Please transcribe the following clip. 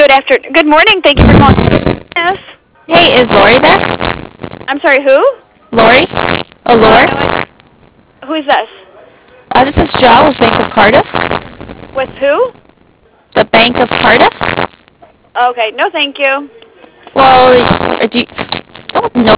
Good morning. Thank you for calling. Yes. Hey, is Lori there? I'm sorry, who? Lori? Oh, Lore? Who is this? This is Joe with Bank of Cardiff. With who? The Bank of Cardiff? Okay, no thank you. Well, do you don't know